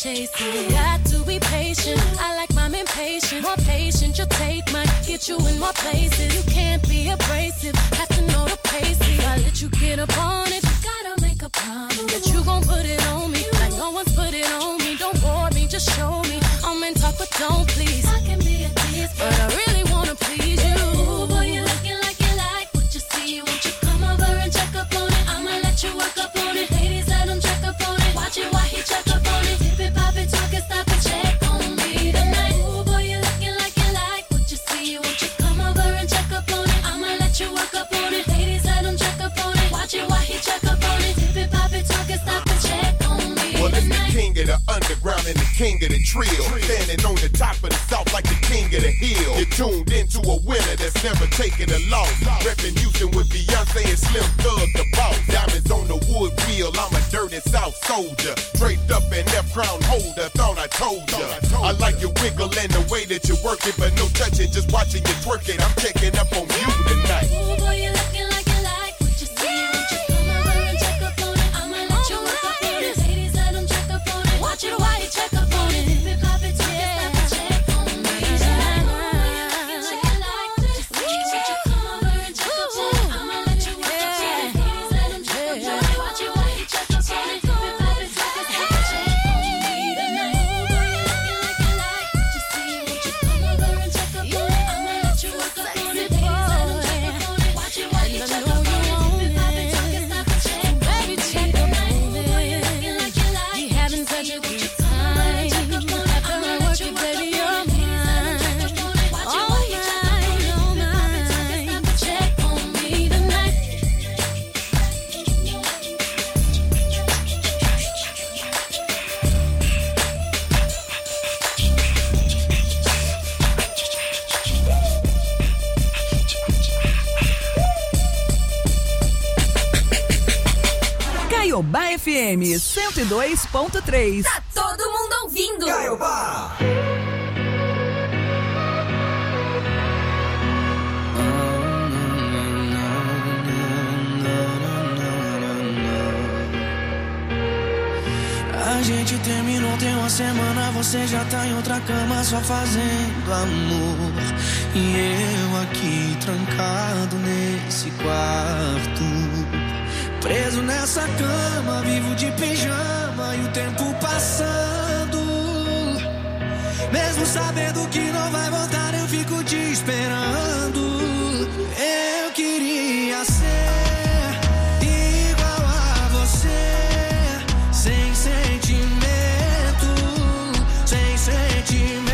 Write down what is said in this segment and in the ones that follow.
chasing. Got to be patient. I like mine impatient. More patient, you'll take mine. Get you in more places. You can't be abrasive. Have to know the pace. I let you get up on it. You gotta make a promise that you gon' put it on me. Like no one's put it on me. Don't bore me, just show me. I'm in talk, but don't please. I can be a tease, but I really wanna please you. Ooh, boy, you're looking like you like what you see. Won't you come over and check up on it? I'ma let you work up on it. Ladies, let him check up on it. Watch it while he check up on it. Tip it, pop it, talk it, stop it, check on me tonight. Ooh, boy, you're looking like you like what you see. Won't you come over and check up on it? I'ma let you work up on it. Ladies, let him check up on it. Watch it while he check up on it. Tip it, pop it, talk it, stop it, check on me tonight. Well, it's the king of the underground and the king of the trill. Standing on the top of the south like the king of the hill. You're tuned into a winner that's never taken a loss. Reppin' Houston with Beyonce and Slim Thug the boss. Diamonds on the wood wheel, I'm a dirty South soldier. Draped up in that crown holder, thought I told ya. I like your wiggle and the way that you work it, but no touching, just watching you twerk it. I'm checking up on you tonight. Ooh, boy, you're looking like you like what you see. Won't you come over and check up on it? I'ma let you work up on it. Ladies, let them check up on it. Watch it while you check up on it. Dip it, pop it, talk it, stop it, check on me. Caiobá FM 102.3. Tá todo mundo ouvindo. Caiobá. A gente terminou tem uma semana, você já tá em outra cama só fazendo amor. E eu aqui trancado nesse quarto, preso nessa cama, vivo de pijama e o tempo passando. Mesmo sabendo que não vai voltar, eu fico te esperando. Eu queria ser igual a você, sem sentimento, sem sentimento.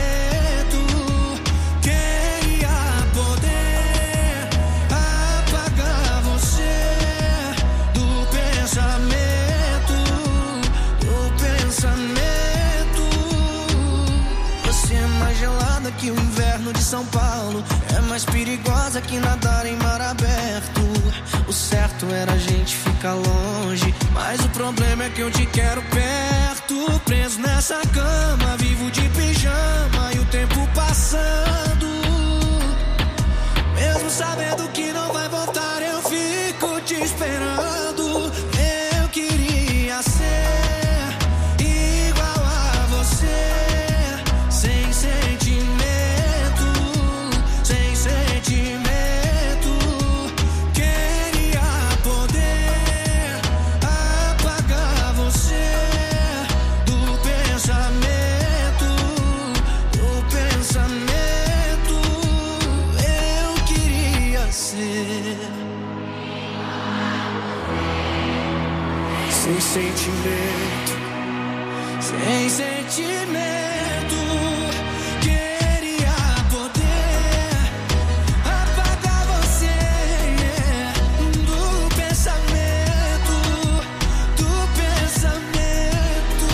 Queria poder apagar você do pensamento, do pensamento. Você é mais gelada que o inverno de São Paulo, é mais perigosa que nadar em mar aberto. O certo era a gente ficar longe, mas o problema é que eu te quero perto. Preso nessa cama, vivo de pijama e o tempo passando. Mesmo sabendo que não vai voltar, eu fico te esperando. Eu queria ser igual a você, sem sentimento, sem sentimento. Queria poder apagar você do pensamento, do pensamento. Eu queria ser sem sentimento, sem sentimento. Queria poder apagar você do pensamento, do pensamento.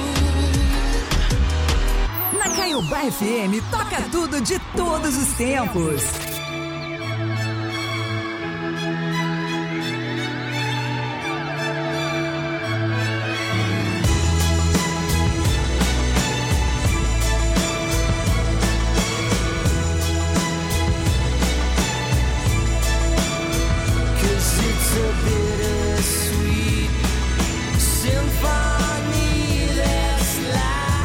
Na Caiobá FM toca tudo de todos os tempos. Symphony that's life.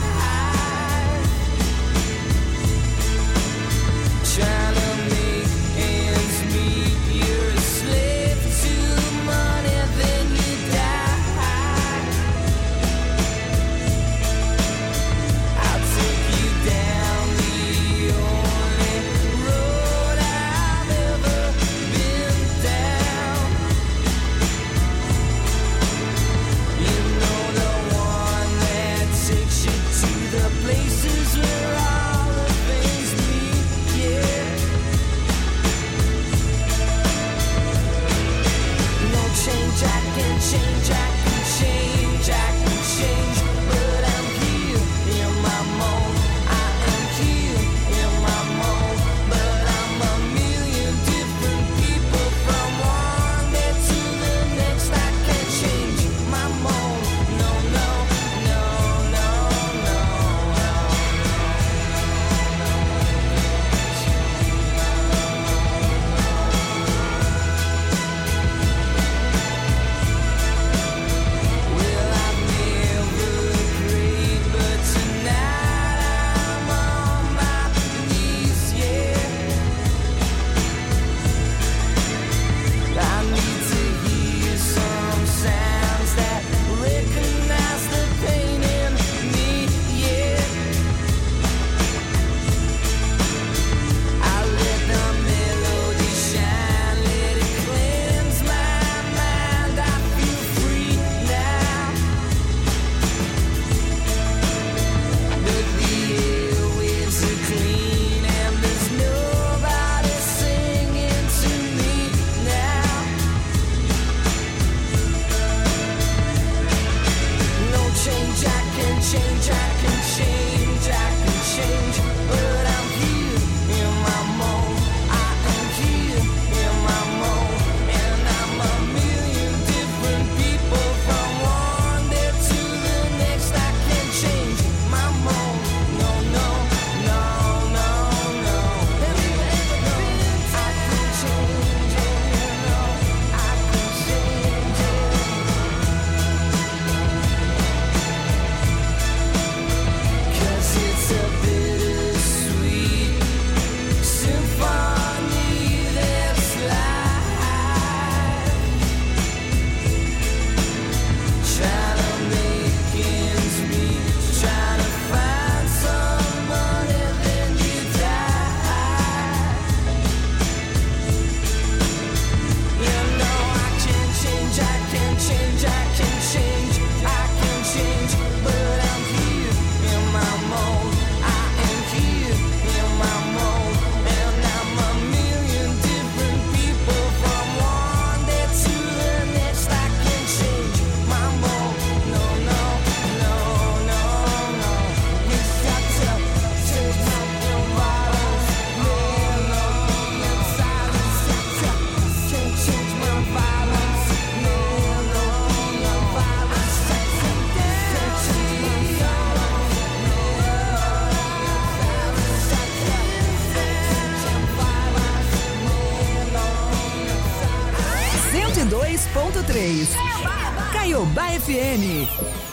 Caiobá FM.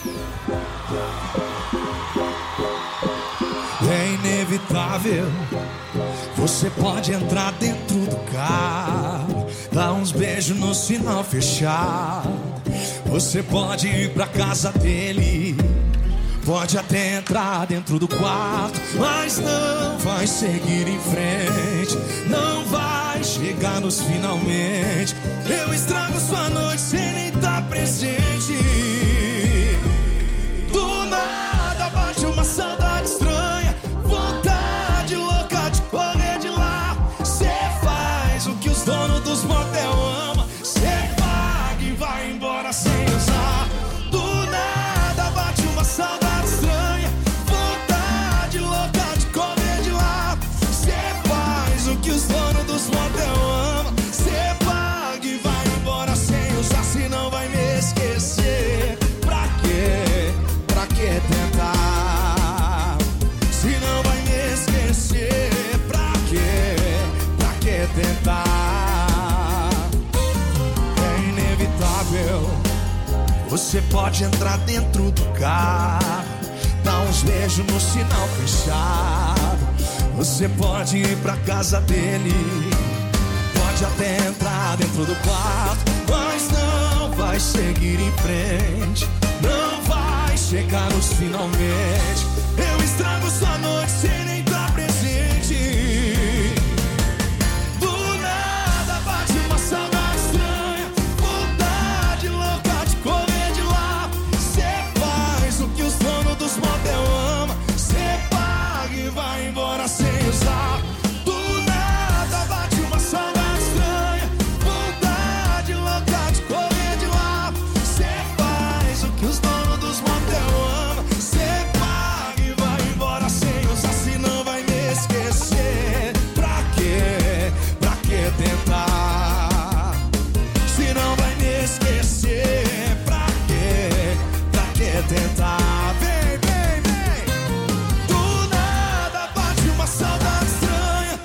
É inevitável. Você pode entrar dentro do carro, dar uns beijos no sinal fechado. Você pode ir pra casa dele, pode até entrar dentro do quarto, mas não vai seguir em frente, não vai chegar nos finalmente. Eu estrago sua noite sem nem estar presente. Do nada bate uma saudade estranha, vontade louca de correr de lá. Cê faz o que os donos dos motel amam, cê paga e vai embora sem usar. Do nada bate uma saudade estranha, vontade louca de correr de lá. Cê faz o que os donos dos motel amam, cê paga e vai embora sem usar. Se não vai me esquecer, pra quê? Pra que tentar? Se não vai me esquecer, pra quê? Pra que tentar? É inevitável. Você pode entrar dentro do carro, dar uns beijos no sinal fechado. Você pode ir pra casa dele, pode até entrar dentro do quarto, mas não vai seguir em frente, não vai chegar nos finalmente. Eu estrago sua noite sem nem estar presente. Do nada bate uma saudade estranha, vontade louca de correr de lá. Cê faz o que os donos dos motel amam, cê paga e vai embora sem usar. Do nada bate uma saudade estranha, vontade louca de correr de lá. Cê faz o que os donos dos motel amam, cê paga e vai embora sem usar. Se não vai me esquecer, pra quê? Pra que tentar? Se não vai me esquecer, pra quê? Pra que tentar? Vem, vem, vem. Do nada bate uma saudade estranha,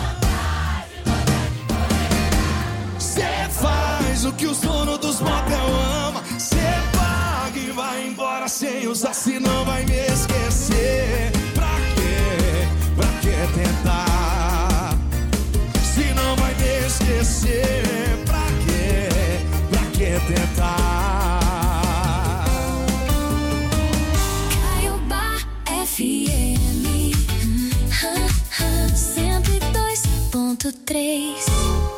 cê faz o que os donos dos motel amam, cê paga e vai embora sem usar. Se não vai me esquecer, pra quê? Pra que tentar? Se não vai me esquecer, pra quê? Pra que tentar? Caiobá FM 102.3.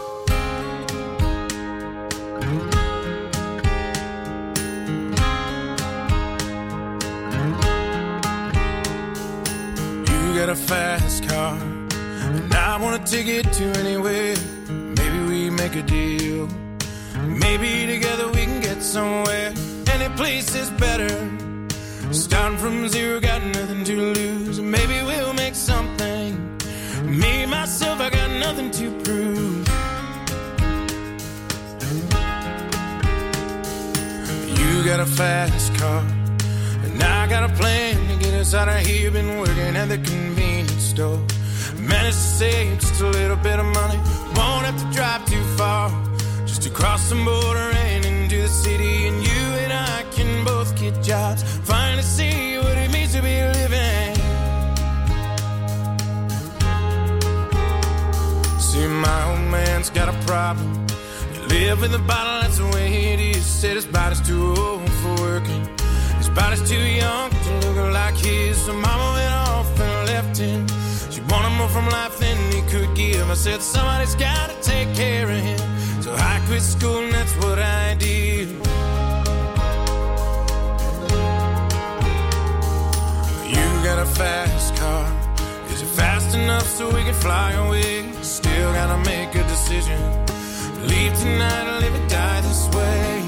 You got a fast car, and I wanna take it to anywhere. Maybe we make a deal. Maybe together we can get somewhere. Any place is better. Starting from zero, got nothing to lose. Maybe we'll make something. Me, myself, I got nothing to prove. You got a fast car, and I got a plan to get us out of here. Been working at the convenience store. Managed to save just a little bit of money. Won't have to drive too far, just to cross the border and into the city. And you and I can both get jobs, finally see what it means to be living. See, my old man's got a problem. You live with a bottle, that's the way it is. Said his body's too old for working. His body's too young to look like his. So mama went off and left him. She wanted more from life than he could give. I said somebody's gotta take care of him. So I quit school and that's what I did. You got a fast car. Is it fast enough so we can fly away? Still gotta make a decision. Leave tonight or live or die this way.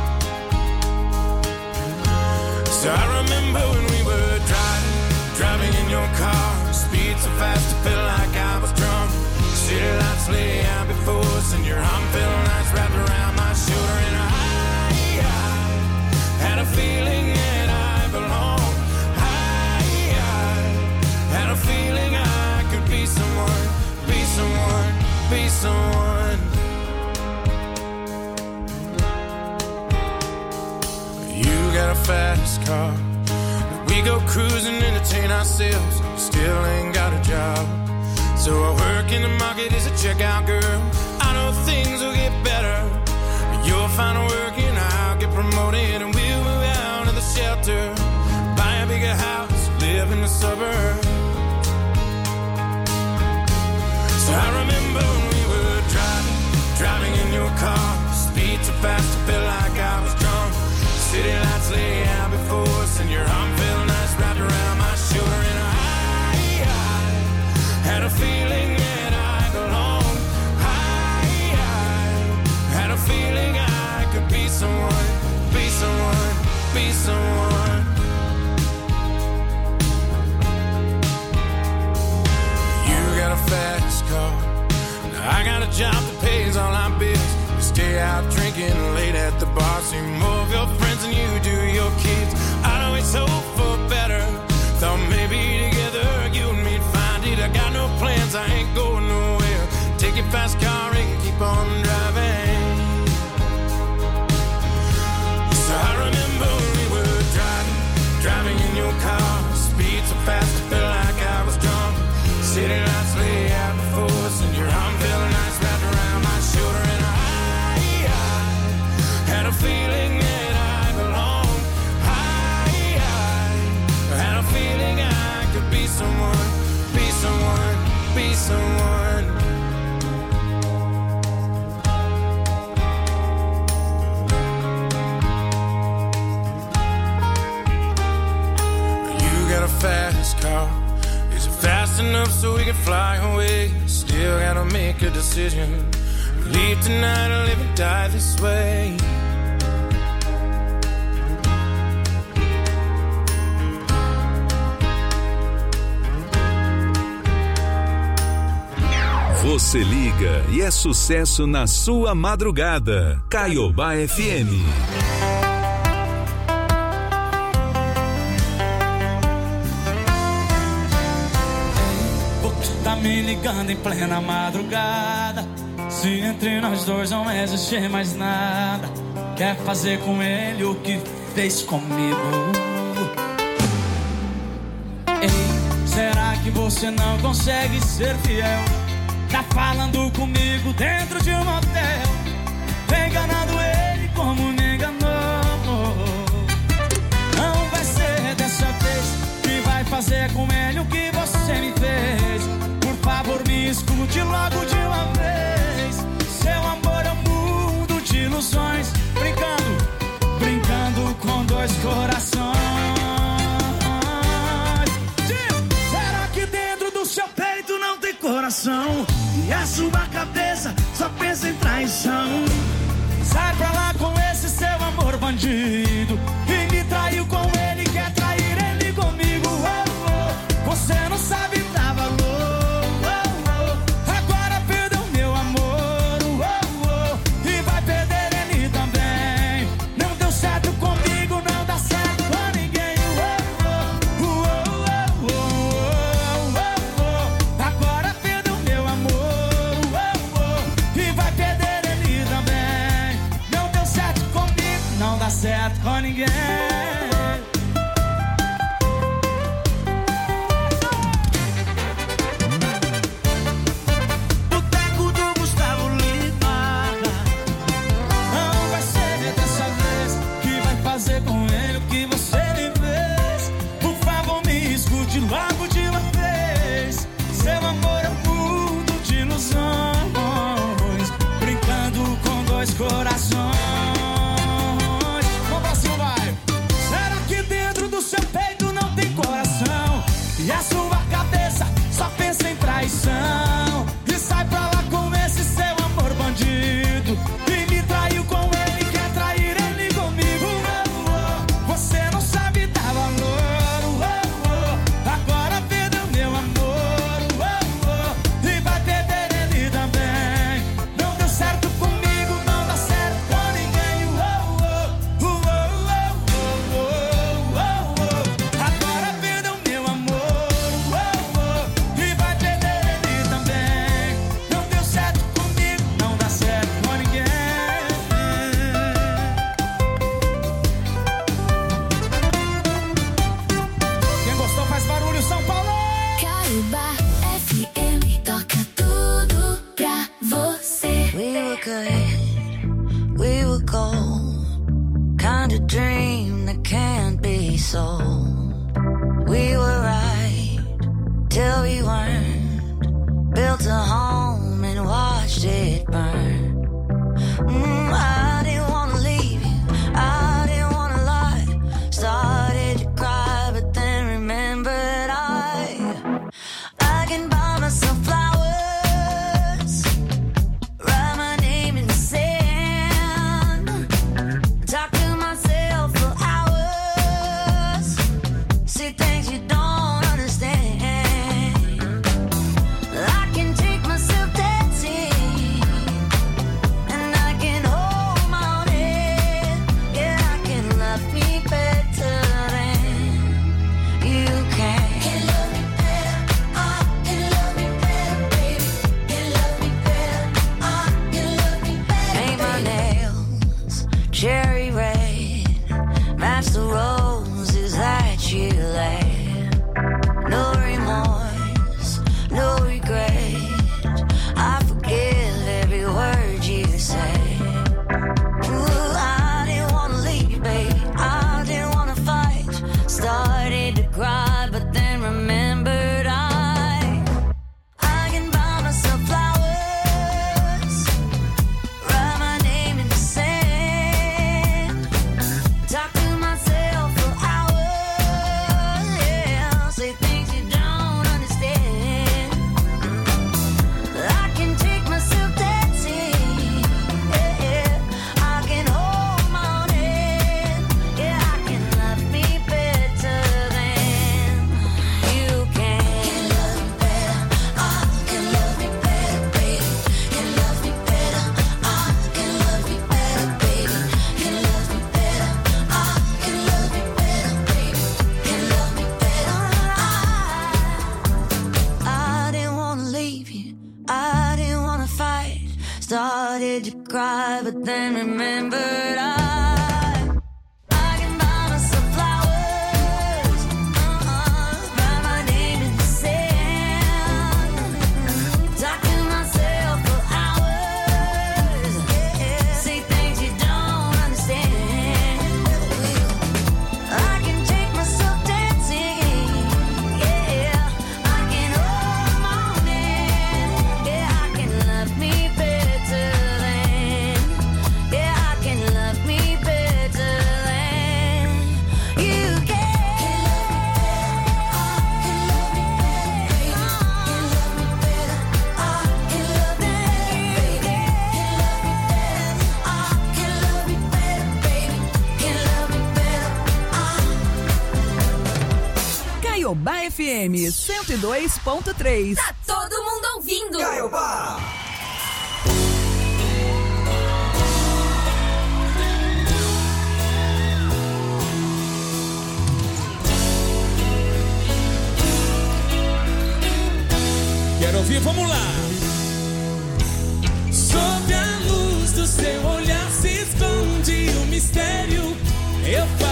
So I remember when we were driving in your car. Speed so fast it felt like I was drunk. City lights lay out before us, and your arm felt nice wrapped around my shoulder. And I had a feeling that I belonged. I had a feeling I could be someone, be someone, be someone. You got a fast car. We go cruising, entertain ourselves. Still ain't got a job. So I work in the market as a checkout girl. I know things will get better. You'll find work and I'll get promoted. And we'll move out of the shelter, buy a bigger house, live in the suburbs. So I remember when we were driving in your car. Speed so fast it felt like I was drunk. City lights lay out before us, and your arm felt nice wrapped around my shoulder. And I had a feeling that I belonged. I had a feeling I could be someone, be someone, be someone. You got a fast car. Now I got a job that pays all our bills. You stay out drinking late at the bar. See more of your friends than you do your kids. I'd always hope for better. Thought maybe together you and me'd find it. I got no plans, I ain't going nowhere. Take your fast car and keep on driving. So I remember when we were driving in your car. Speed so fast it felt like I was drunk. City lights lay out before us, and your arm felt nice wrapped around my shoulder. And I had a feeling that I belonged. I had a feeling I could be someone, be someone, be someone. You got a fast car. Is it fast enough so we can fly away? Still gotta make a decision. Leave tonight or live and die this way. Você liga e é sucesso na sua madrugada. Caiobá FM. Você tá me ligando em plena madrugada. Se entre nós dois não existe mais nada, quer fazer com ele o que fez comigo. Ei, será que você não consegue ser fiel? Tá falando comigo dentro de um motel, enganando ele como me enganou. Não vai ser dessa vez que vai fazer com ele o que você me fez. Por favor, me escute logo de uma vez. Seu amor é um mundo de ilusões, brincando com dois corações. Será que dentro do seu peito não tem coração? E a sua cabeça só pensa em traição. Sai pra lá com esse seu amor bandido, e me traiu com ele, quer trair ninguém. Boteco do Gustavo Lima. Não vai ser dessa vez que vai fazer com ele o que você me fez. Por favor, me escute logo de uma vez. Seu amor é um mundo de ilusões, brincando com dois corações. Vamos pra cima, vai. Será que dentro do seu peito não tem coração? E a sua cabeça só pensa em traição? E sai pra lá com esse seu amor bandido. E me traiu com ele, quer trair ele comigo. Você não sabe dar valor. Agora perdeu meu amor. E vai perder ele também. Não deu certo comigo, não dá certo com ninguém. Agora perdeu meu amor. E vai perder ele também. Não deu certo comigo, não dá certo com ninguém. Quem gostou faz barulho, São Paulo! Caiobá FM toca tudo pra você. We were good, we were gold. Kind of dream that can't be sold. We were right till we weren't. Built a home and watched it burn. I didn't wanna leave you, I didn't wanna lie. Started to cry, but then remembered I can buy myself flowers, write my name in the sand, talk to myself for hours, see things you don't understand. I can take myself dancing, and I can hold my own head. Yeah, I can love me better than you can. Can love me better, can love me better, baby. Can love me better, can love me better. Paint my nails cherry red, match the roses that you laid. No remorse, no regret. I forgive every word you say. Ooh, I didn't wanna leave, babe. I didn't wanna fight. Started to cry, but then remembered I can buy myself flowers, write my name in the sand, talk to myself for hours, yeah, say things you don't understand. I can take myself dancing, yeah, I can hold my own head, yeah, I can love me better than you can. Can love me better, can love me better, baby. Can love me better, can love me better, baby. Can love me better, can love me better, baby. Can love me better. I didn't wanna leave you, I didn't wanna fight. Started to cry, but then remembered I can buy myself flowers, write my name in the sand, talk to myself for hours, say things you don't understand. I can take myself dancing, yeah, I can hold my own hand, yeah, I can love me better than, yeah, I can love me better than you can. Can love me better, can love me better, baby. Can love me better, Caiobá FM 102.3. Tá todo mundo ouvindo. Caiobá. Quero ouvir, vamos lá. Sob a luz do seu olhar se esconde o mistério. Eu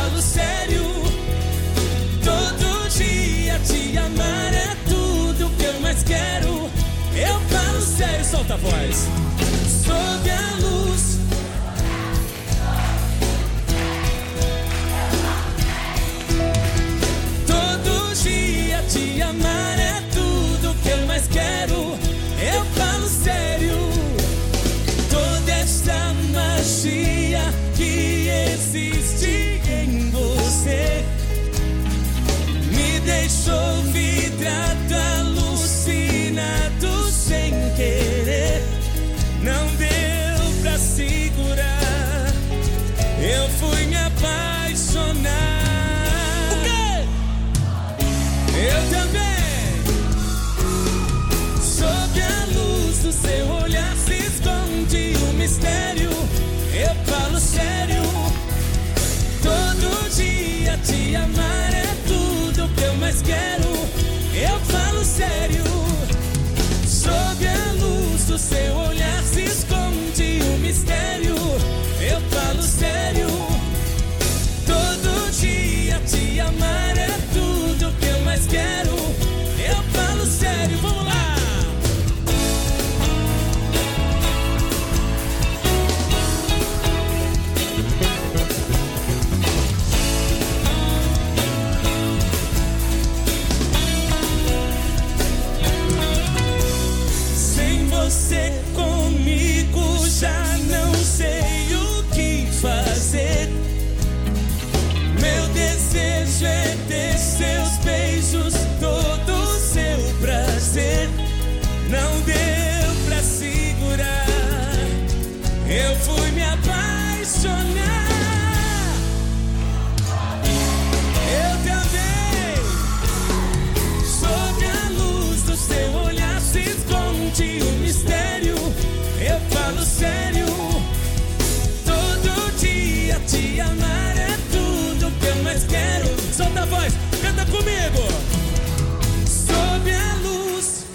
te amar é tudo que eu mais quero. Eu falo sério, solta a voz. Sob a luz. Todo dia te amar é tudo que eu mais quero. Eu falo sério. Toda essa magia que existe em você me deixou vidrado, alucinado sem querer. Não deu pra segurar. Eu fui me apaixonar. O quê? Eu também. Sob a luz do seu olhar se esconde um mistério. Eu falo sério. Todo dia te amar é tudo que eu mais quero. Eu falo sério. Sob a luz do seu olhar se esconde um mistério. Eu falo sério. Todo dia te amar é tudo que eu mais quero. Eu falo sério, vamos lá. Você comigo já não sei o que fazer. Meu desejo é ter seus beijos, todo o seu prazer. Não deu pra segurar. Eu fui me apaixonar. Eu também. Sob a luz do seu olhar se esconde um mistério. Eu falo sério. Todo dia te amar é tudo que eu mais quero. Solta a voz, canta comigo. Sob a luz.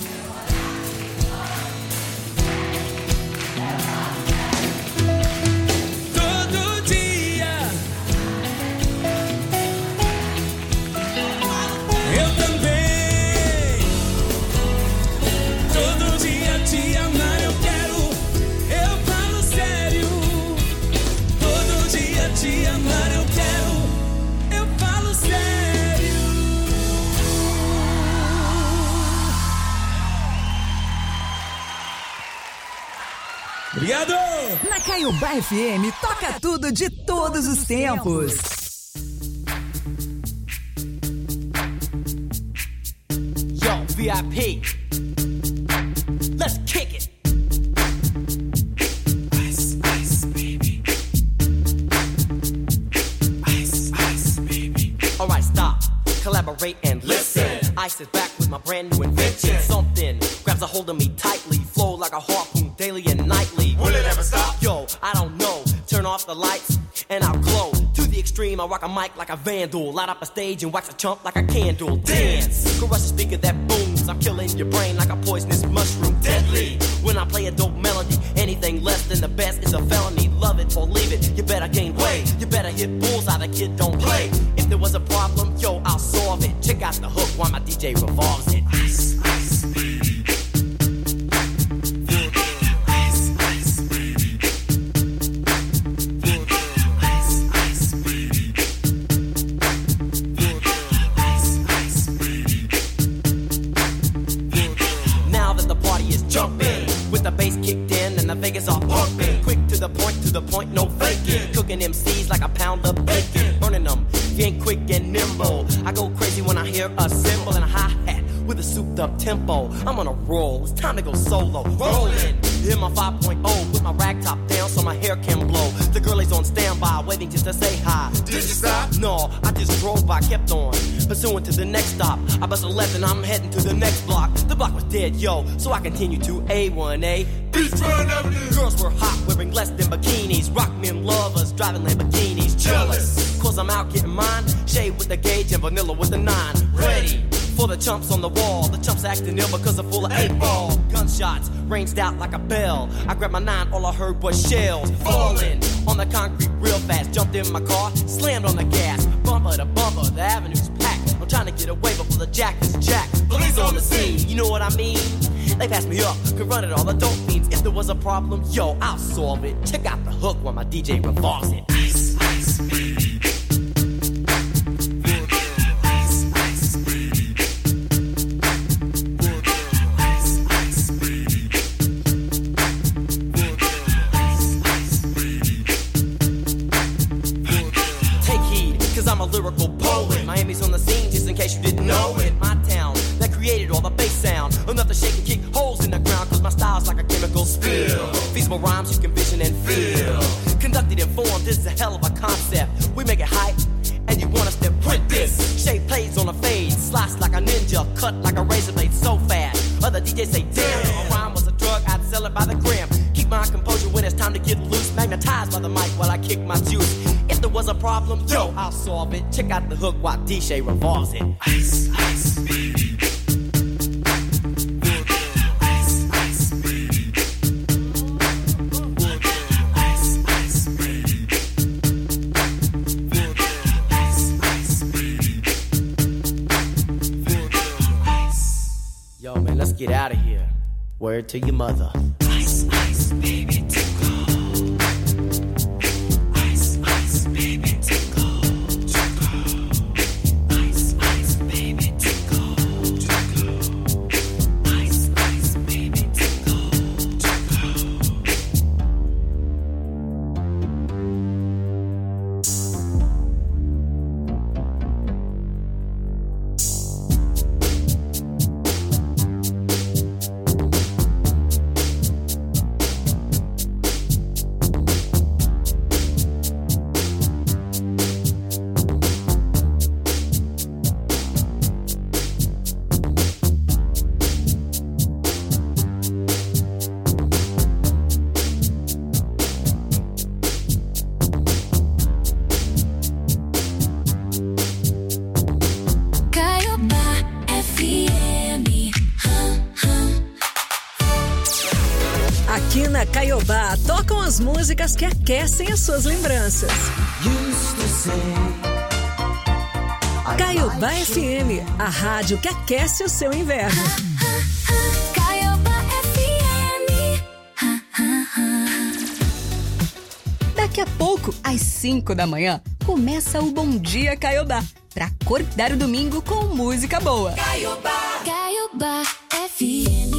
Todo dia. Eu também. Todo dia te amar eu quero. Eu falo sério. Todo dia te amar eu quero. Eu falo sério. Obrigado! Na Caiobá FM, toca tudo de todos os tempos. Yo, VIP. Let's kick it. Ice, ice, baby. Ice, ice, baby. Alright, stop. Collaborate and listen. Ice is back with my brand new invention. Something grabs a hold of me tightly. Flow like a harpoon daily and nightly. Will it ever stop? Yo, I don't know. Turn off the lights and I'll glow. To the extreme, I rock a mic like a vandal. Light up a stage and wax a chump like a candle. Dance, crush a speaker that booms. I'm killing your brain like a poisonous mushroom. Deadly, when I play a dope melody. Anything less than the best is a felony. Love it or leave it, you better gain weight. You better hit bullseye, the kid don't play. If there was a problem, yo, I'll solve it. Check out the hook while my DJ revolves it. Ice, ice, baby. Vegas all pumping, quick to the point, no faking. Cooking MCs like a pound of bacon, burning them, being quick and nimble. I go crazy when I hear a cymbal and a hi-hat with a souped up tempo. I'm on a roll, it's time to go solo. Rolling, hit my 5.0, put my rag top down so my hair can blow. The girl is on standby, waiting just to say hi. Did you stop? No, I just drove by, kept on, pursuing to the next stop. I bust a left and I'm heading to the next block. The block was dead, yo, so I continue to A1A. Girls were hot, wearing less than bikinis. Rock men lovers, driving Lamborghinis. Jealous, cause I'm out getting mine. Shade with the gauge and vanilla with the 9. Ready for the chumps on the wall. The chumps acting ill because they're full of 8-ball. Gunshots ranged out like a bell. I grabbed my 9, all I heard was shells falling on the concrete real fast. Jumped in my car, slammed on the gas. Bumper to bumper, the avenue's packed. I'm trying to get away before the jack is jacked. Police on the scene, you know what I mean? They pass me up, could run it all, the dope fiends. If there was a problem, yo, I'll solve it. Check out the hook while my DJ revolves it. Ice, ice, baby. I'm a lyrical poet. Miami's on the scene, just in case you didn't know it. My town that created all the bass sound, enough to shake and kick holes in the ground. Cause my style's like a chemical spill. Feasible rhymes you can vision and feel. Conducted in form, this is a hell of a concept. We make it hype, and you want us to print this. Shape plays on a fade, slice like a ninja, cut like a razor blade so fast. Other DJs say, damn, if a rhyme was a drug, I'd sell it by the gram. Keep my composure when it's time to get loose. Magnetized by the mic while I kick my juice. If there was a problem, yo, I'll solve it. Check out the hook while DJ revolves it. Ice, ice, baby. Ice, ice, baby. Ice, ice, baby. Ice, ice, baby. Yo, man, let's get out of here. Word to your mother. Ice, ice, baby, tickle. Ice, ice, baby, tickle. Ice, ice, baby, tickle. Ice, ice, baby, tickle. Aqui na Caiobá, tocam as músicas que aquecem as suas lembranças. Caiobá FM, a rádio que aquece o seu inverno. Caiobá FM. Daqui a pouco, às 5 da manhã, começa o Bom Dia Caiobá, pra acordar o domingo com música boa. Caiobá. Caiobá FM.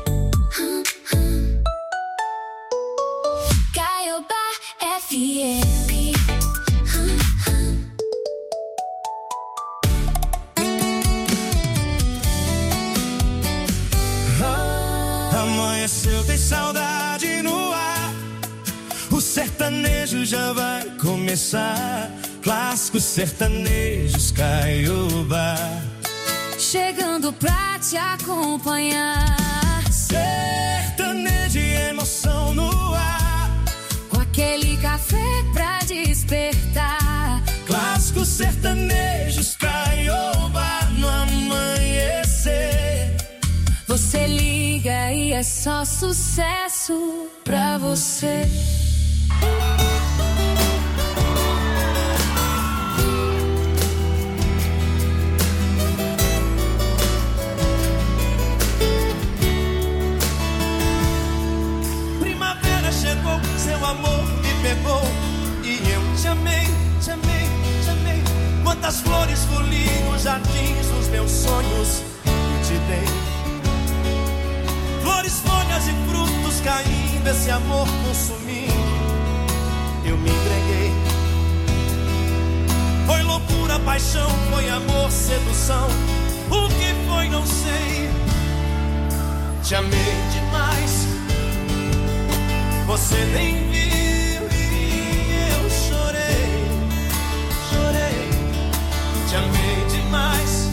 Caiobá FM. Amanheceu, tem saudade no ar. O sertanejo já vai começar. Clássicos sertanejos Caiobá. Chegando pra te acompanhar. Sertanejo e emoção no ar. Com aquele café pra despertar. Clássicos sertanejos Caiobá no amanhecer. Você liga e é só sucesso pra você. Primavera chegou, seu amor me pegou e eu te amei, te amei, te amei. Quantas flores foliam os jardins dos meus sonhos e te dei. Flores, folhas e frutos caindo, esse amor consumindo, eu me entreguei. Foi loucura, paixão, foi amor, sedução. O que foi, não sei. Te amei demais, você nem viu e eu chorei, chorei. Te amei demais,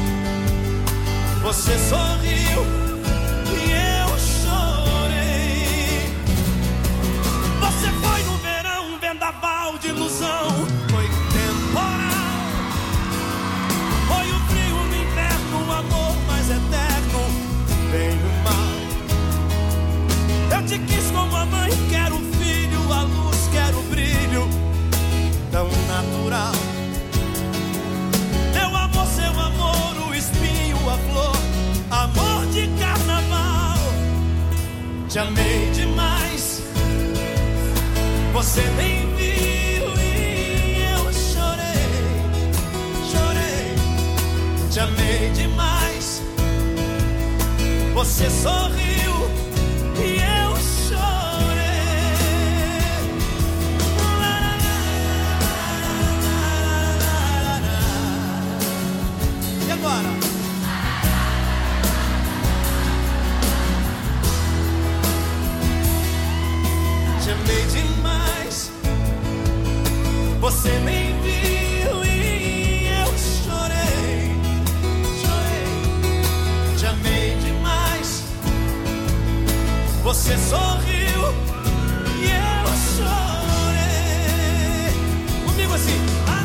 você sorriu e eu chorei. Você foi no verão, um vendaval de ilusão. Foi temporal. Foi o frio no inverno, o amor mais eterno, bem no mal. Eu te quis como a mãe quer o filho, a luz quer o brilho, tão natural. Meu amor, seu amor Te amei demais, você nem viu e eu chorei, chorei. Te amei demais, você sorriu e eu chorei. E agora? Te amei demais, você nem viu e eu chorei, chorei. Te amei demais, você sorriu e eu chorei. Comigo assim.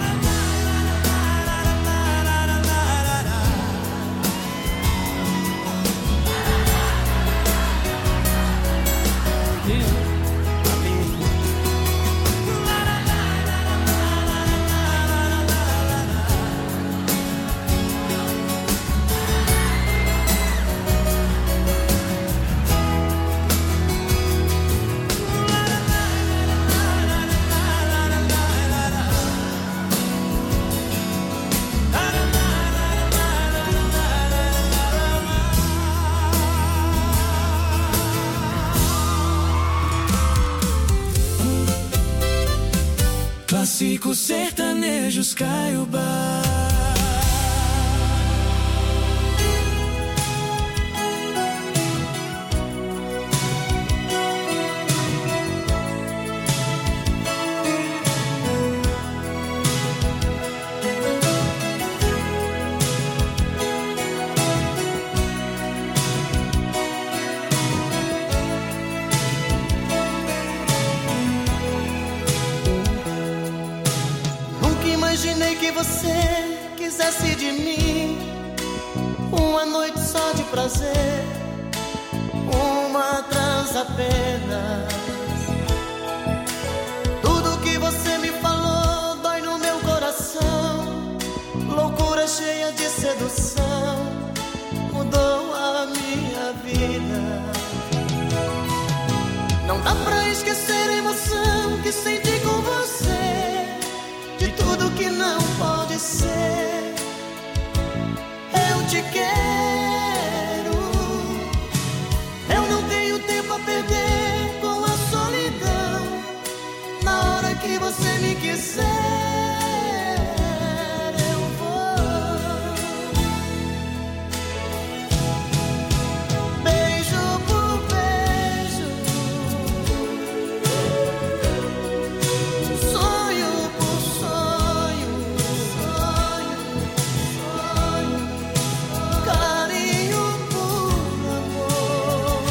Clássicos sertanejos Caiobá. Imaginei que você quisesse de mim uma noite só de prazer, uma trans apenas. Tudo que você me falou dói no meu coração. Loucura cheia de sedução mudou a minha vida. Não dá pra esquecer a emoção que senti com você. De tudo que não pode ser, eu te quero. Eu não tenho tempo a perder com a solidão. Na hora que você me quiser, eu vou. Beijo por beijo, sonho por sonho, carinho por amor,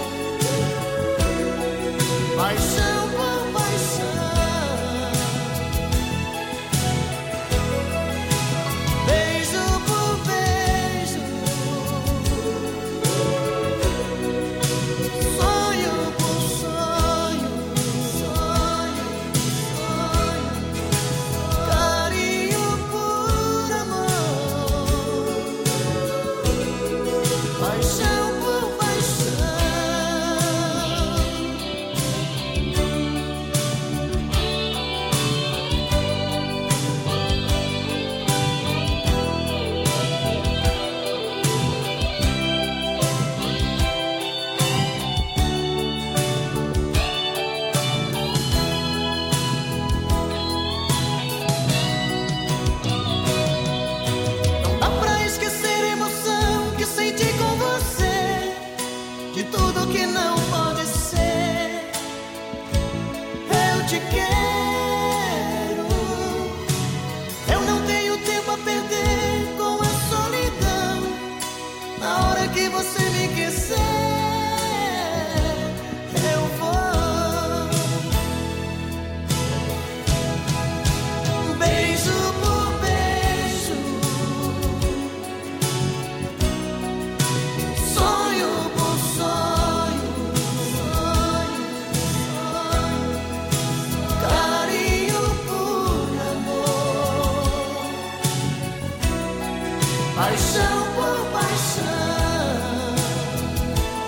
paixão por paixão, beijo por beijo, sonho por sonho, carinho por amor, paixão por paixão. Não dá pra esquecer a emoção que senti com você. De tudo que não pode ser, eu te quero. Eu não tenho tempo a perder com a solidão. Na hora que você me quiser, eu vou. Beijo por beijo, sonho por sonho, carinho por amor, paixão por paixão,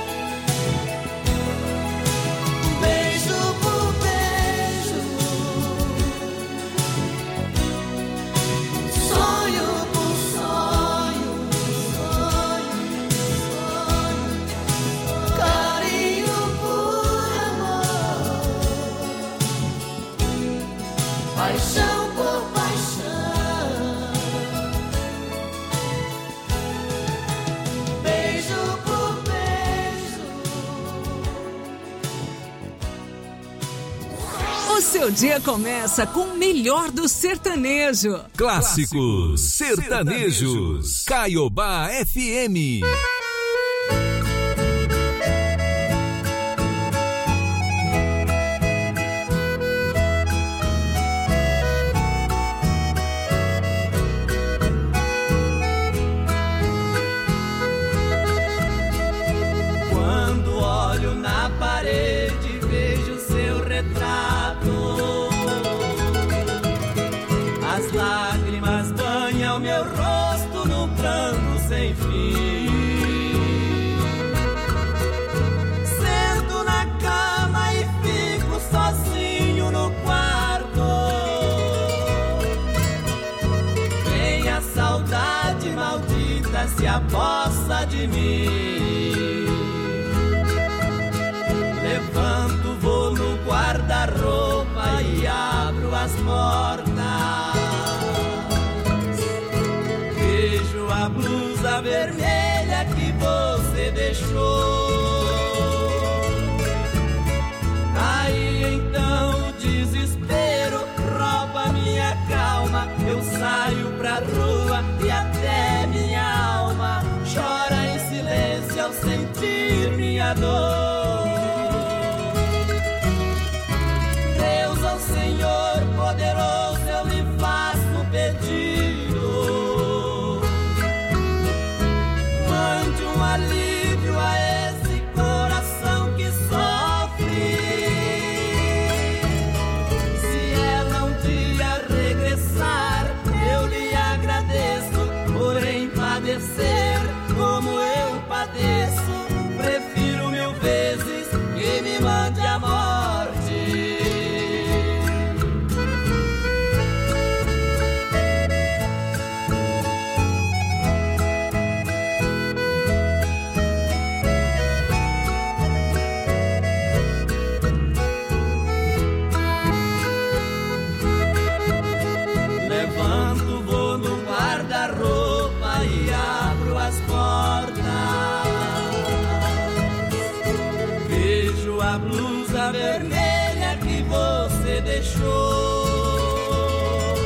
Seu dia começa com o melhor do sertanejo. Clássicos sertanejos. Caiobá FM. Quando olho na parede, vejo seu retrato. As lágrimas banham meu rosto no pranto sem fim. Sento na cama e fico sozinho no quarto. Vem a saudade maldita, se apossa de mim. Levanto, vou no guarda-roupa e abro as portas. Vejo a blusa vermelha que você deixou. Aí então o desespero rouba minha calma. Eu saio pra rua e até minha alma chora em silêncio ao sentir minha dor. Deus, ó Senhor poderoso, eu lhe faço um pedido. Mande um alívio a esse coração que sofre. Se ela um dia regressar, eu lhe agradeço. Porém padecer como eu padeço, prefiro 1000 vezes que me mande a morte. Levanto, vou no guarda-roupa e abro as portas. Vejo a blusa vermelha que você deixou.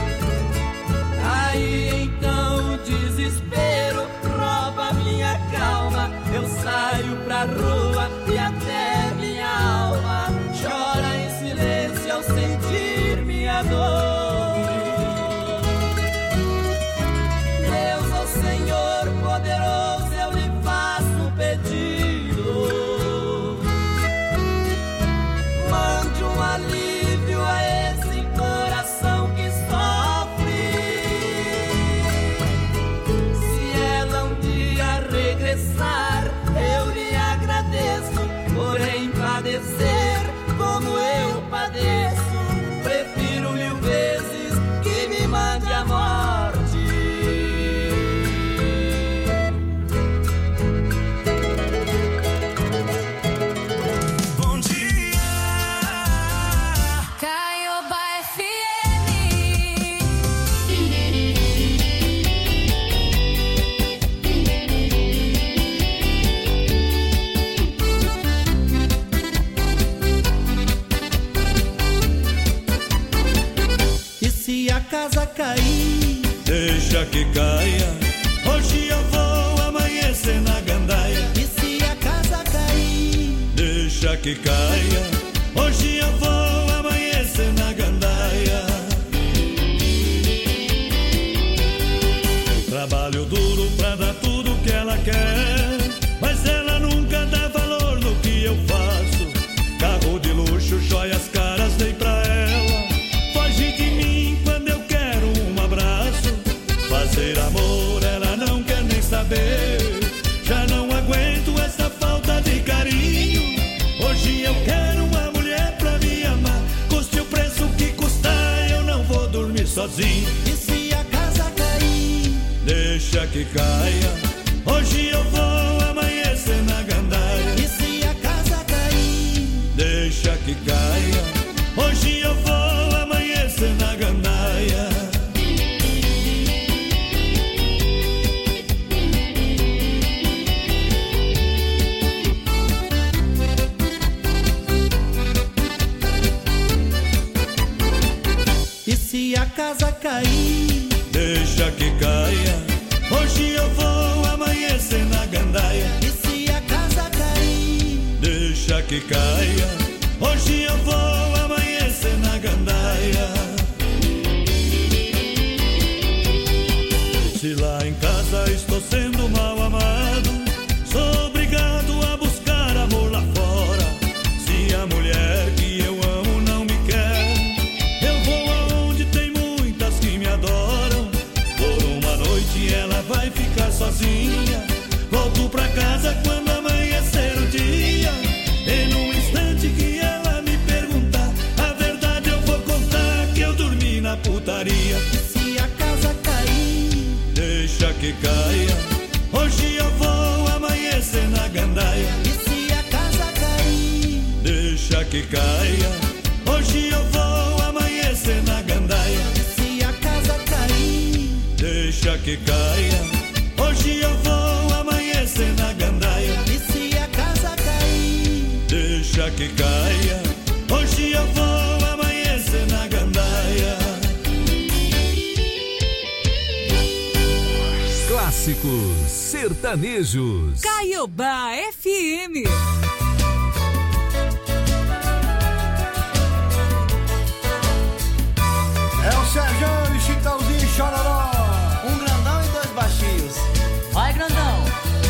Aí então o desespero rouba minha calma. Eu saio pra rua e até minha alma chora em silêncio ao sentir minha dor. Deus, ó Senhor poderoso, eu lhe faço um pedido. Mande um alívio a esse coração que sofre. Se ela um dia regressar, eu lhe agradeço. Porém padecer como eu padeço, prefiro 1000 vezes que me mande a morte. Bom dia, Caiobá FM. E se a casa cair, deixa que caia. Hoje eu vou amanhecer na gandaia. e se a casa cair, Deixa que caia. Hoje eu vou amanhecer na gandaia. Trabalho duro pra dar tudo que ela quer, mas ela nunca dá valor no que eu faço. Carro de luxo, joias caras dei pra ela. Foge de mim quando eu quero um abraço. Fazer amor ela não quer nem saber. Já não aguento essa falta de carinho. Hoje eu quero uma mulher pra me amar. Custe o preço que custar, eu não vou dormir sozinho. e se a casa cair, Deixa que caia. Hoje eu vou amanhecer na gandaia. e se a casa cair, Deixa que caia. Hoje eu vou amanhecer na gandaia. casa cair, deixa que caia. Hoje eu vou amanhecer na gandaia. E se a casa cair, deixa que caia. Hoje eu vou amanhecer na gandaia. Se lá em casa estou sendo mal amado, sou obrigado a buscar amor lá fora. Se a mulher que eu amo não me quer, eu vou aonde tem muitas que me adoram. Por uma noite ela vai ficar sozinha. Volto pra casa quando amanhecer o dia. E num instante que ela me perguntar, a verdade eu vou contar que eu dormi na putaria. e se a casa cair, Deixa que caia. Hoje eu vou amanhecer na gandaia. e se a casa cair, Deixa que caia. Hoje eu vou amanhecer na gandaia. e se a casa cair, Deixa que caia. Hoje eu vou amanhecer na gandaia. e se a casa cair, Deixa que caia. Hoje eu vou amanhecer na gandaia. Clássicos sertanejos. Caiobá FM. É o Sérgio, Chitãozinho e Chororó. Um grandão e dois baixinhos. Vai, grandão.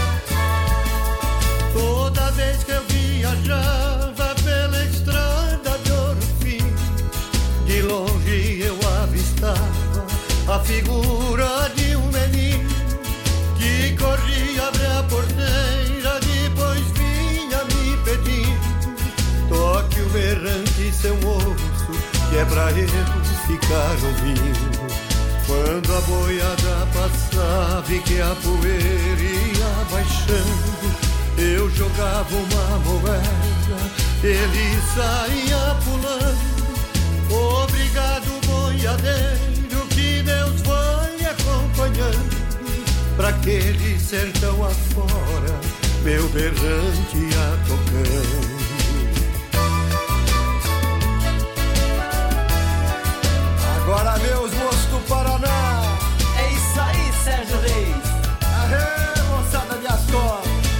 toda vez que eu viajava pela estrada de Ouro Fino, de longe eu avistava a figura de um menino que corria, abria a porteira, depois vinha me pedindo: toque o berrante, seu moço, que é pra eu ficar ouvindo. Quando a boiada passava e que a poeira ia baixando, eu jogava uma moeda, ele saía pulando. Obrigado, boiadeiro, que Deus vai acompanhando. Pra aquele sertão afora, meu berrante ia tocando. Agora meus moços do Paraná. É isso aí, Sérgio Reis. Aê, moçada de Astor.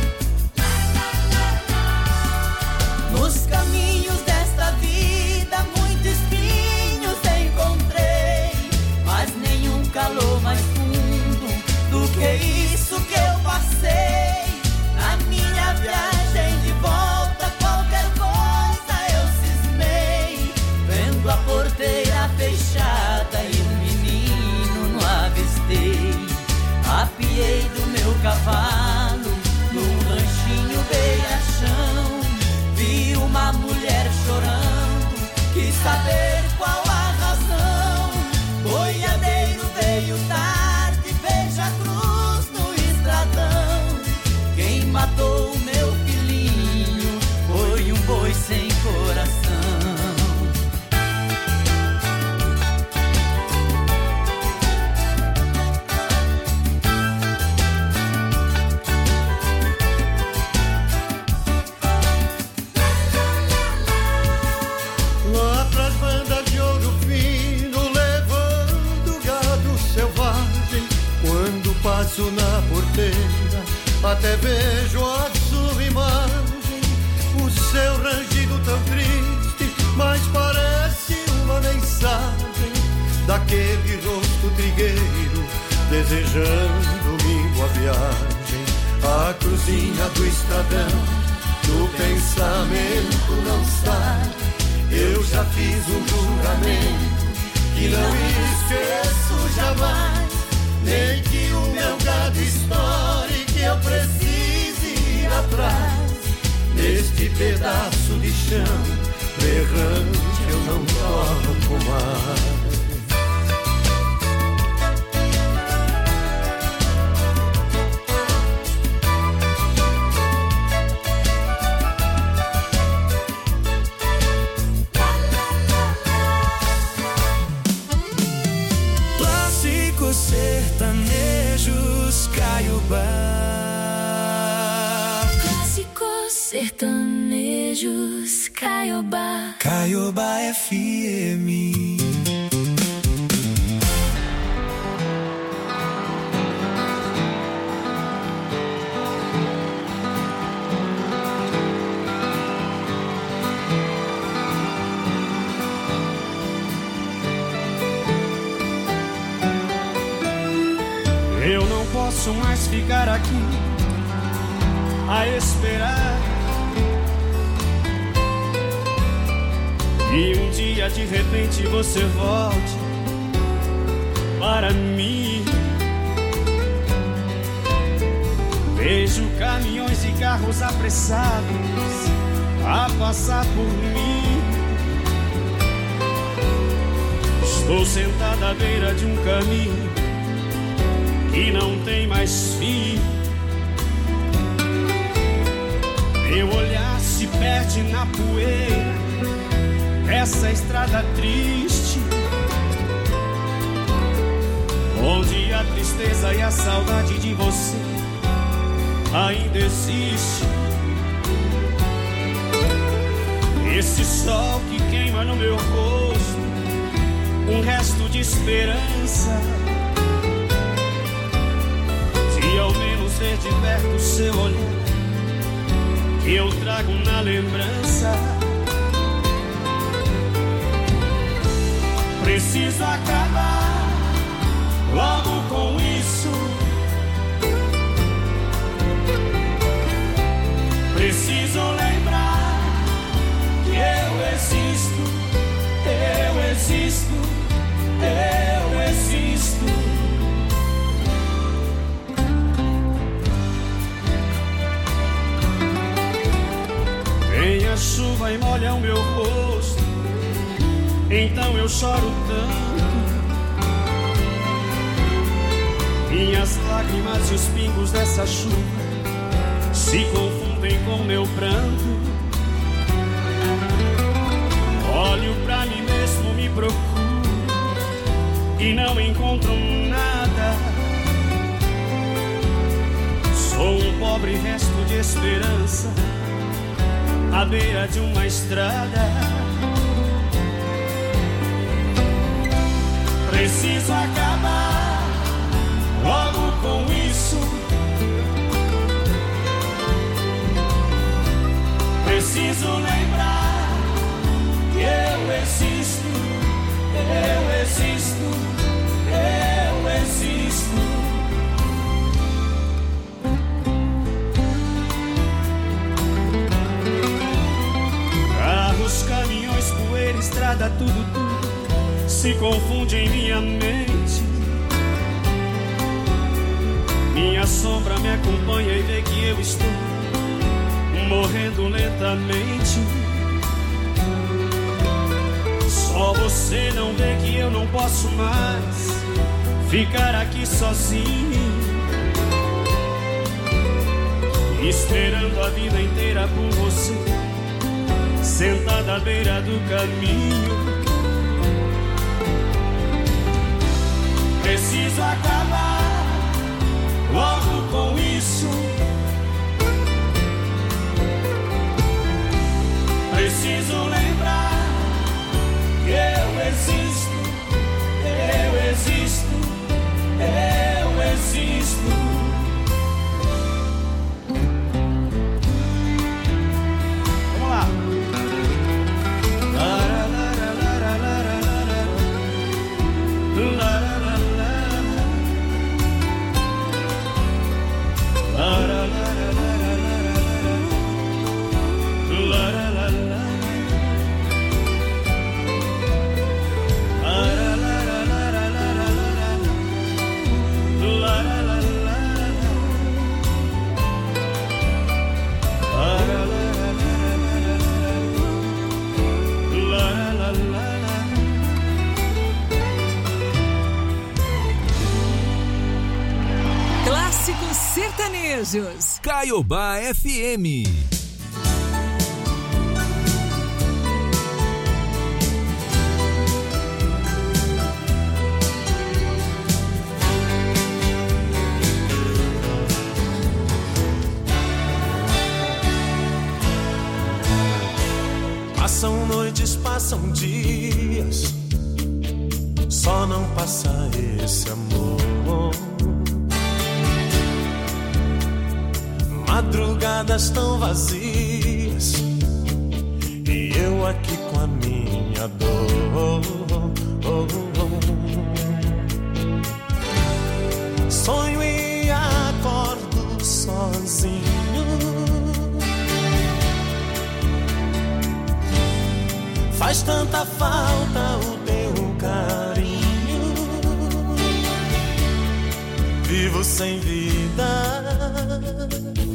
Nos caminhos desta vida, muitos espinhos encontrei, mas nenhum calor mais fundo do que isso que eu passei. Na minha viagem de volta, qualquer coisa eu cismei, vendo a porteira fechada e um menino não avistei. Apiei do meu cavalo num ranchinho beira-chão, vi uma mulher chorando, quis saber qual a razão. Boiadeiro veio tarde, veja a cruz no estradão. Quem matou o meu filhinho foi um boi sem coração. Lá pras bandas de Ouro Fino, levando gado selvagem, quando passo na porteira, até vejo a sua imagem. O seu rangido tão triste, mas parece uma mensagem daquele rosto trigueiro, desejando-me boa viagem. A cruzinha do estradão, do pensamento não sai. Eu já fiz um juramento que não esqueço jamais, nem que o meu gado estoure, que eu precise ir atrás. Neste pedaço de chão, berrante eu não toco mais. Clássicos sertanejos, Caiobá. Clássicos sertanejos, Caiobá. Caiobá FM. posso mais ficar aqui a esperar. E um dia de repente você volte para mim. Vejo caminhões e carros apressados a passar por mim. Estou sentado à beira de um caminho que não tem mais fim. Meu olhar se perde na poeira dessa estrada triste, onde a tristeza e a saudade de você ainda existe. Esse sol que queima no meu rosto, um resto de esperança, se ao menos ver de perto o seu olhar que eu trago na lembrança. Preciso acabar logo com isso. Preciso lembrar que eu existo, eu existo, eu existo. Vem a chuva e molha o meu rosto, então eu choro tanto. Minhas lágrimas e os pingos dessa chuva se confundem com meu pranto. Olho pra mim mesmo, me procuro e não encontro nada. Sou um pobre resto de esperança à beira de uma estrada. Preciso acabar logo com isso. Preciso lembrar que eu existo, eu existo, eu existo. Carros, caminhões, poeira, estrada, tudo se confunde em minha mente. Minha sombra me acompanha e vê que eu estou morrendo lentamente. Só você não vê que eu não posso mais ficar aqui sozinho, esperando a vida inteira por você, sentada à beira do caminho. Preciso acabar logo com isso. Preciso lembrar que eu existo, eu existo, eu existo. Vamos lá. Clássicos sertanejos. Caiobá FM. Passam noites, passam dias, só não passa esse amor. Madrugadas tão vazias e eu aqui com a minha dor. Sonho em Faz tanta falta o teu carinho. Vivo sem vida,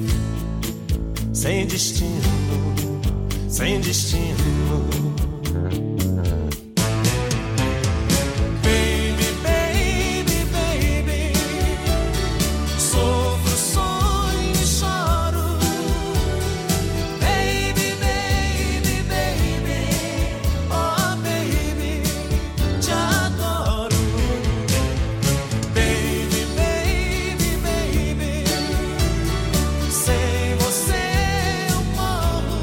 sem destino, sem destino. Baby, baby, baby, sofro, sonho e choro. Baby, baby, baby, oh baby, te adoro. Baby, baby, baby, sem você eu morro.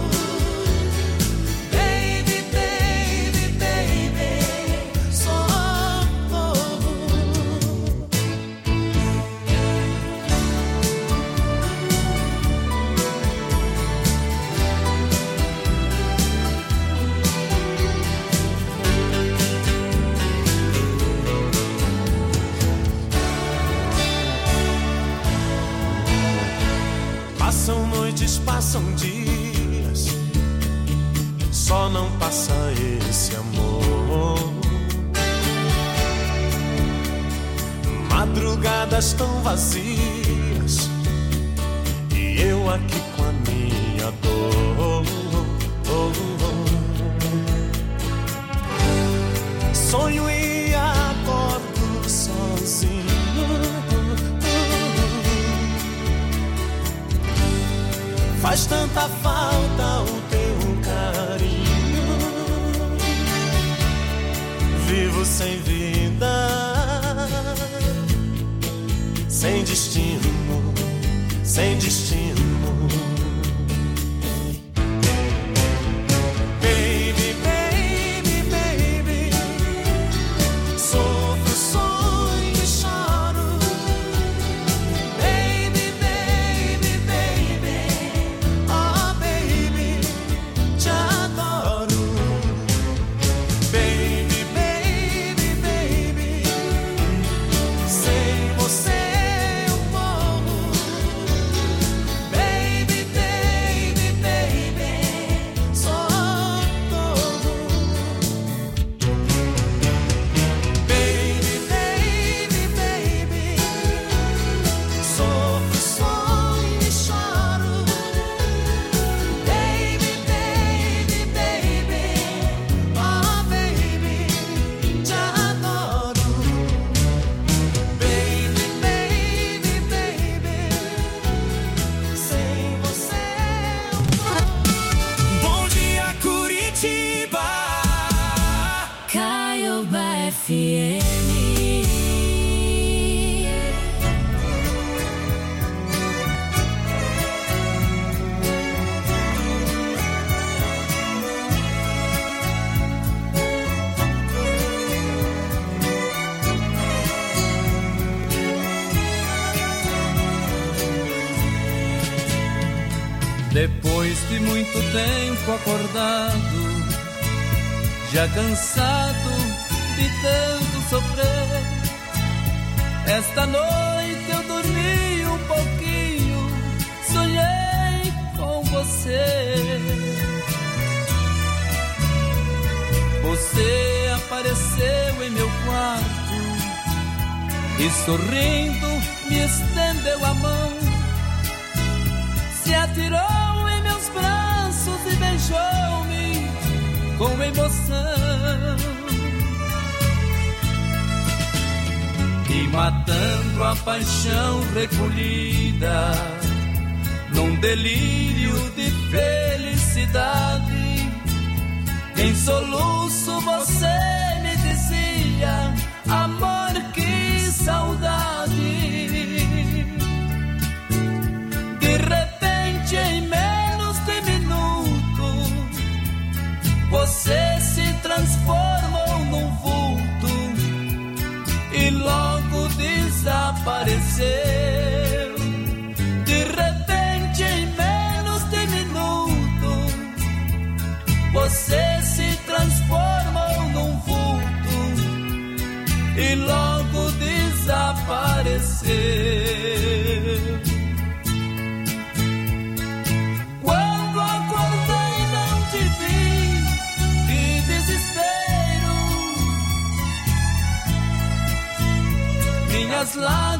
Baby, baby, baby, socorro. Passam noites, passam dias, só não passa esse amor. Madrugadas tão vazias e eu aqui com a minha dor. Sonho e acordo sozinho. Faz tanta falta o teu carinho. Vivo sem vida, sem destino, sem destino. Baby, baby, baby, sofro, sonho e choro. Baby, baby, baby, oh baby, te adoro. Baby, baby, baby, sem você eu morro. Baby, baby, baby, socorro. Baby, baby, baby, sofro, sonho e choro. Baby, baby, baby, oh baby, te adoro. Baby, baby, baby, sem você eu morro. Bom dia, Curitiba. Caiobá FM. Depois de muito tempo acordado, já cansado de tanto sofrer, esta noite eu dormi um pouquinho, sonhei com você. Você apareceu em meu quarto e sorrindo me estendeu a mão, se atirou em meus braços e beijou-me com emoção. E matando a paixão recolhida, num delírio de felicidade, em soluço você me dizia: amor, que saudade. De repente, em menos de minuto, você se transformou num vulto e logo desapareceu. De repente, em menos de minuto, você se transformou num vulto e logo desapareceu. Quando acordei não te vi e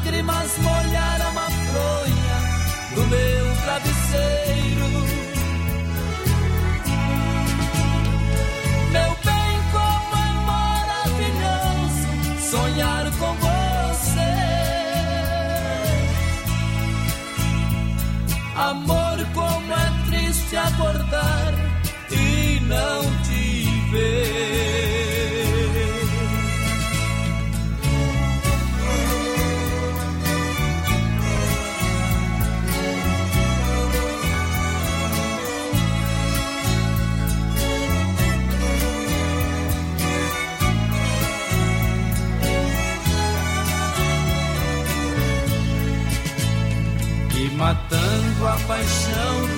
lágrimas molharam a fronha do meu travesseiro. Meu bem, como é maravilhoso sonhar com você. Amor, como é triste acordar e não te ver.